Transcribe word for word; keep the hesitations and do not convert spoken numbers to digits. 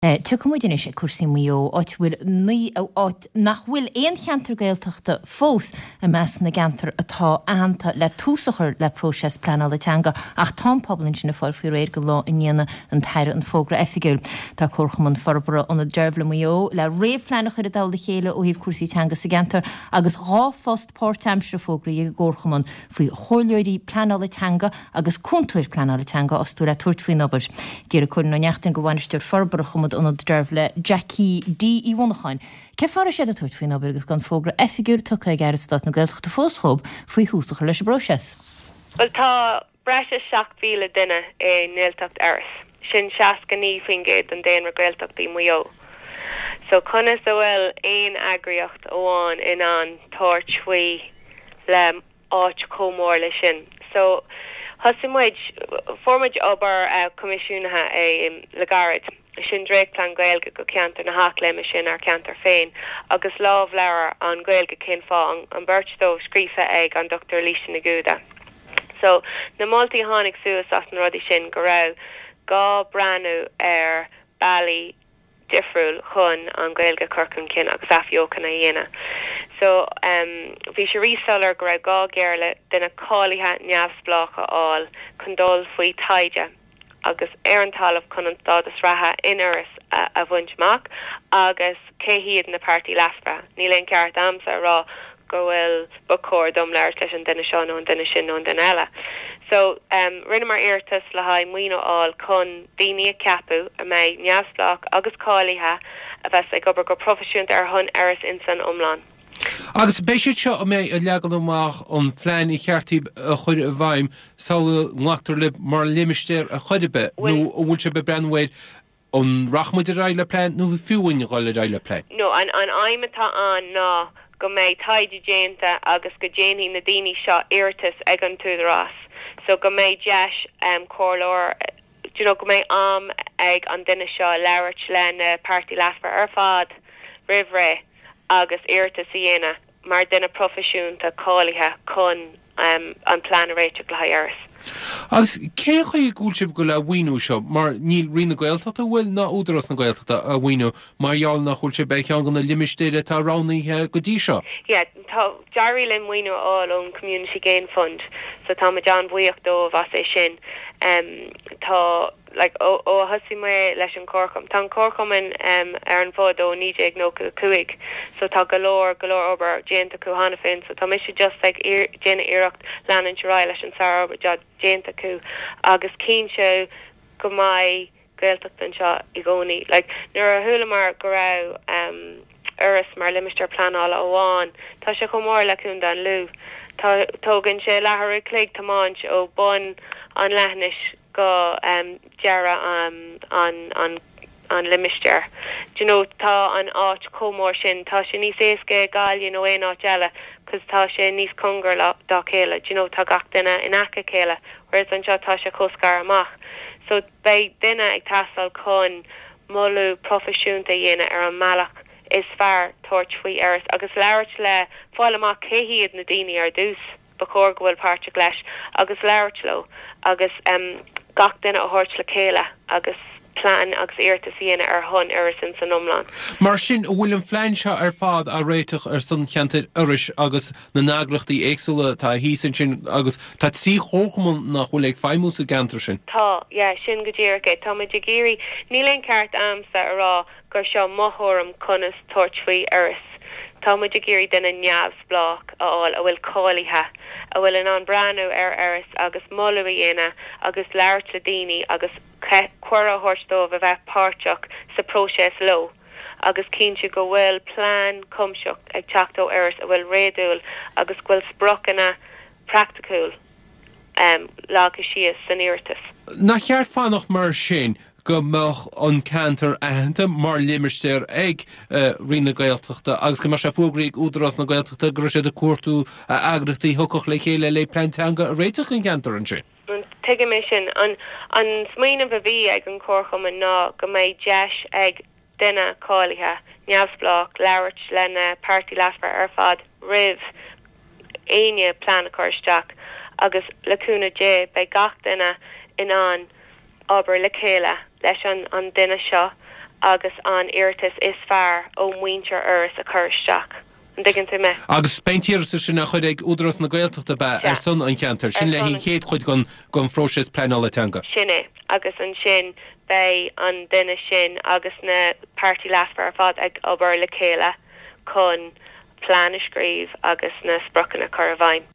Tu cumúidir is cuasí mó áit bhfuil ní áit nach bhfuil éon cheantar gailteachta fós a meas na gantar atá ahananta le túsachar le próses pleanála teanga ach tá poblin sin na fáil fiú réir go lá inéana an teire an fógra effigiúil. Tá chorchaman farbara an derbla mó le réomhleannach ar a dála chéile ó híh cuasí teanga sa gantar agus rá fóst pórtamsre fógra i gcórchaman faoi chorleoirí pleanála teanga agus cúntúir pleanála teanga os tú le tuairt faoin obair. Díar a chun nó neachtain go bhainisteir farbara chumad an derf le Jackie D. I Wonacháin. Ce fara sé a tuairt faoin obair agus gan fógra effigiúr tucha ag airstad na gailteachta fóschob faoi húsachar leis broses. Well tá breise seach mhíle duine é néaltacht airs. Sin seaca ní faoin géad an déanra gailteachtaí muo. So conas a bhfuil éon agriocht óháin in an tóirt faoi le áit comór le sin. So Hasimiid formid obair uh, comisiúnathe é um, le garid. Sin dréic plan gailge go ceantar na hácléime sin ar ceantar féin, agus láh leabhar an gailge cén fá an, an birtdó scrífa ag an Doctor Lísan na Gúda. So na moltaí tháinig suas as na rudí sin go raibh gá breanú ar bailí difriúil chun an gailge curcum cin agus afheocan na dhéine. So um, bhí sé rísolar go raibh gá géirle duna cáilithe neamhsplácha áil chun dul faoi taide agus ar an talamh chun an stádas ratha inaras a, a bhaintach agus céhiad na pártaí laspa. Ní leon ceart amsa rá go bhfuil bacóir dom leir leis an duine seo nó an duine sin nó an duine eile. So um, rinne mar irtas le haid muoine áil chun daoine a ceapú a méid neamhsplách agus cáilithe a bheits ag gobar go profisiúnt ar chun aras in san omláin. Agus béisiid seo a mé a legal amach an phlein I cheartí a chuir a bhaim saoil nglaachtar le mar limisteir a chuidibe nó bhúil se be brenhid an rachmuid a ráile plein nó fiúin ráile ráile plein. No, an an aimimetá an ná go méid taide déanta agus go déanaí na daoine seo irtas ag an túdarrás. So go méid deis um, cóirlóir you know, go méid am ag an duine seo leirt le na pártaí laspa ar fad rihre agus irta siena mar dina profisiúnta cáilithe chun um, an plán réiteach le hairs. Agus cé chuí gúilsib go le bhaoinú seo mar níl rina gailteachta bhfuil na údaras na gailteachta a bhaoinú mar dheall nach chuilse be ceann gan na limisteire tá ránathe go dtí seo. Yeah, tá dearí le muoinú áil ón Community Gain Fund, so tá ma John buíocht dó bhas é sin um, tá like ó ó hasí mé leis an corcom. Tá corcom in um, ar an fód ó níide ag nó cuaig, so tá galóir galóir obair déanta cú hána fin, so tá mis just like ir, déna iirecht lean an teráil leis an sár obair jad déanta cú agus cín seo go mai gailteacht an seo I gcónaí. Like nuair a thula mar go raibh um, uras mar limisteir pleanála óháin, tá sé chomór le cún dan lú. Tá tógann sé lethir cléig tamáint ó bun an leithnis go um, deara um, an an an limisteir. Do you know, tá an áit comór sin, tá sé níos éasca gáil nó éon áit eile, cos tá sé níos congar dá chéile. Do you know, tá gach duine in acha chéile, whereas an seo tá sé coscar amach. So bei duine ag tasal chun molú profisiúnta dhéine ar an malach is fear toirt faoi airs, agus leirt le fáil amach céhiad na daoine ar dús bacóir go bhfuil páirte leis, agus leirt lo, agus um, gach duine a thuirt le chéile, agus plán agus irtas dhéine ar chun ar sin san omláin. Mar sin bhfuil an phlein seo ar fad a réiteach ar san cheantar iris agus na nágrachtaí éagsúla tá hísan sin agus tá tí chóchaman nach bhfuil ag feimú sa gantar sin. Tá, yeah, sin go ddíorcha. Tá muid ag géirí níl ceart amsa ará gur seo mothúram conas toirt faoi iris. Tá muid ag géirí duine neamhsplách áil a bhfuil cáilithe, a bhfuil an an breanú ar airis agus moladh a dhéine agus leirt le daoine agus cuara thuirstómh a bheith páirteach sa próses lo. Agus cínte go bhfuil plán cumseocht ag teachtó airis a bhfuil réadúil agus bhfuil sprochanna practicúil um, lága sios san irtas. Na cheart fánach mar sin go meach an cantar ahananta mar limisteir ag uh, rina gailteachta agus go mar se fógraigh údaras na gailteachta gur sé de cuartú a agrachtaí thucach le chéile le pleintanga a réiteach an cantar an sin. Tuige mé sin an an smaoine a bhí ag an corcham an ná go méid deis ag duine cáilithe neamhsplách leirt lena pártaí laspa ar fad rih aine plán a chuirteach agus leúna dé bei gach duine in an obair le chéile leis an, an duine seo agus an irtas is fear ó muintear eras a chuirteach. Diggin tú me. Agus peintíir sin nach chuid ag údras na gailteachta be ar son an ceantar, sin le hí chéad chuid gon gon fróis pleálatanga. Sinné, agus an sin bei an duine sin agus na party lasfar ar fad ag obair le céile chun plán a scríb agus na sprochan a Corvain.